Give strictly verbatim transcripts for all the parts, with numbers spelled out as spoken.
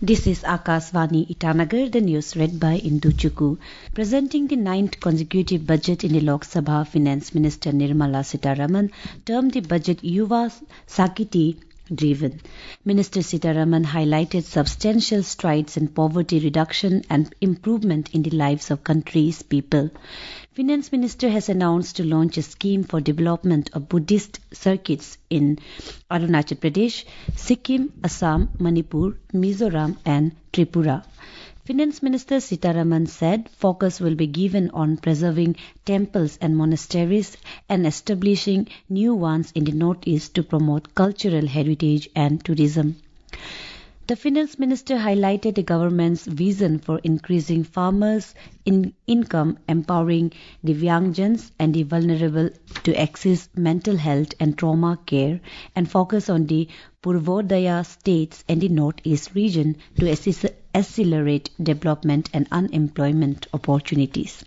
This is Akashvani Itanagar, the news read by Indu Chukku. Presenting the ninth consecutive budget in the Lok Sabha, Finance Minister Nirmala Sitharaman termed the budget Yuva Shakti driven. Minister Sitharaman highlighted substantial strides in poverty reduction and improvement in the lives of country's people. Finance Minister has announced to launch a scheme for development of Buddhist circuits in Arunachal Pradesh, Sikkim, Assam, Manipur, Mizoram and Tripura. Finance Minister Sitharaman said focus will be given on preserving temples and monasteries and establishing new ones in the northeast to promote cultural heritage and tourism. The Finance Minister highlighted the government's vision for increasing farmers' in income, empowering Divyangjans and the vulnerable to access mental health and trauma care, and focus on the Purvodaya states and the northeast region to assist accelerate development and unemployment opportunities.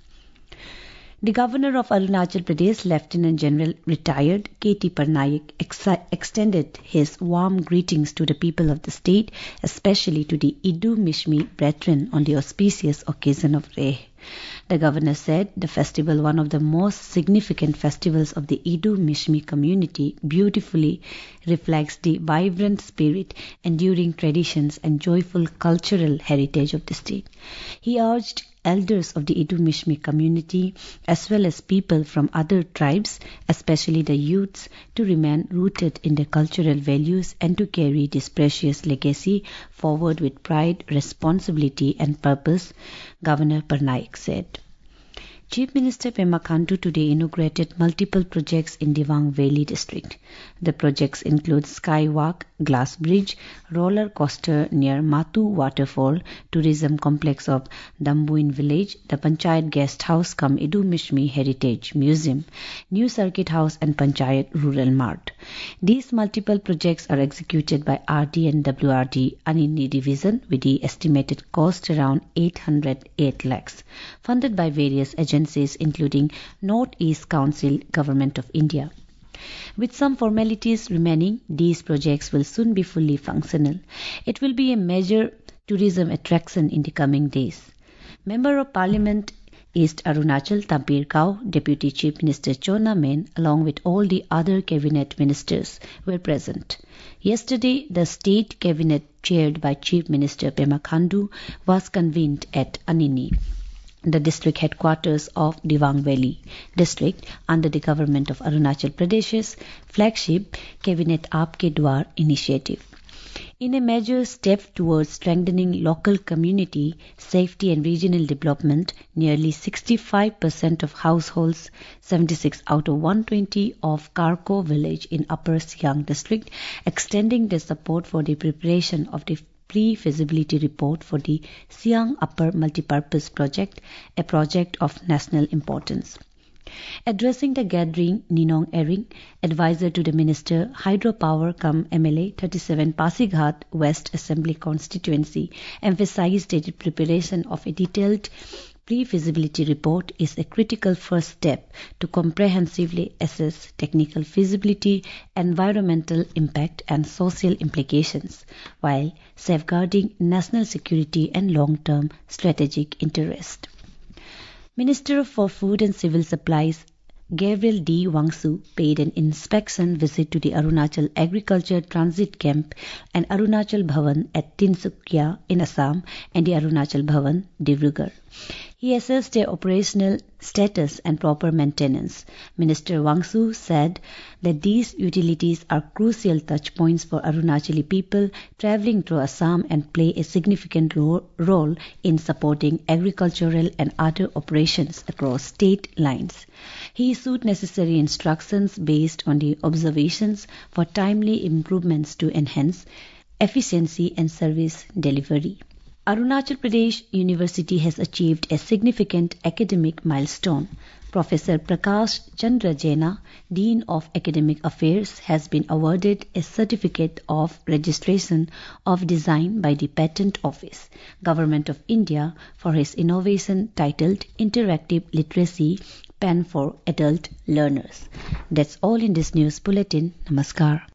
The Governor of Arunachal Pradesh, Lieutenant General retired K T Parnaik, ex extended his warm greetings to the people of the state, especially to the Idu Mishmi brethren on the auspicious occasion of Reh. The Governor said the festival, one of the most significant festivals of the Idu Mishmi community, beautifully reflects the vibrant spirit, enduring traditions and joyful cultural heritage of the state. He urged elders of the Idu Mishmi community as well as people from other tribes, especially the youths, to remain rooted in their cultural values and to carry this precious legacy forward with pride, responsibility and purpose, Governor Parnaik said. Chief Minister Pema Khandu today inaugurated multiple projects in Dibang Valley district. The projects include Skywalk, Glass Bridge, roller coaster near Matu Waterfall, tourism complex of Dambuin Village, the Panchayat Guest House cum Idu Mishmi Heritage Museum, new Circuit House and Panchayat Rural Mart. These multiple projects are executed by R D and W R D Anini Division with the estimated cost around eight hundred eight lakhs, funded by various agencies including North East Council, Government of India. With some formalities remaining, these projects will soon be fully functional. It will be a major tourism attraction in the coming days. Member of Parliament East Arunachal Tampir Kao, Deputy Chief Minister Chona Men, along with all the other cabinet ministers, were present. Yesterday, the state cabinet chaired by Chief Minister Pema Khandu was convened at Anini, the district headquarters of Dibang Valley district under the government of Arunachal Pradesh's flagship Cabinet Aapke Dwar initiative. In a major step towards strengthening local community safety and regional development, nearly sixty-five percent of households, seventy-six out of one hundred twenty of Karko village in Upper Siang district, extending their support for the preparation of the pre-feasibility report for the Siang Upper Multipurpose Project, a project of national importance. Addressing the gathering, Ninong Ering, advisor to the Minister, Hydropower cum M L A thirty-seven Pasighat West Assembly Constituency, emphasized that the preparation of a detailed pre-feasibility report is a critical first step to comprehensively assess technical feasibility, environmental impact and social implications, while safeguarding national security and long-term strategic interest. Minister for Food and Civil Supplies Gabriel D. Wangsu paid an inspection visit to the Arunachal Agriculture Transit Camp and Arunachal Bhavan at Tinsukia in Assam and the Arunachal Bhavan, Dibrugarh. He assessed their operational status and proper maintenance. Minister Wangsu said that these utilities are crucial touch points for Arunachali people travelling through Assam and play a significant ro role in supporting agricultural and other operations across state lines. He issued necessary instructions based on the observations for timely improvements to enhance efficiency and service delivery. Arunachal Pradesh University has achieved a significant academic milestone. Professor Prakash Chandra Jaina, Dean of Academic Affairs, has been awarded a certificate of registration of design by the Patent Office, Government of India, for his innovation titled Interactive Literacy Pen for Adult Learners. That's all in this news bulletin. Namaskar.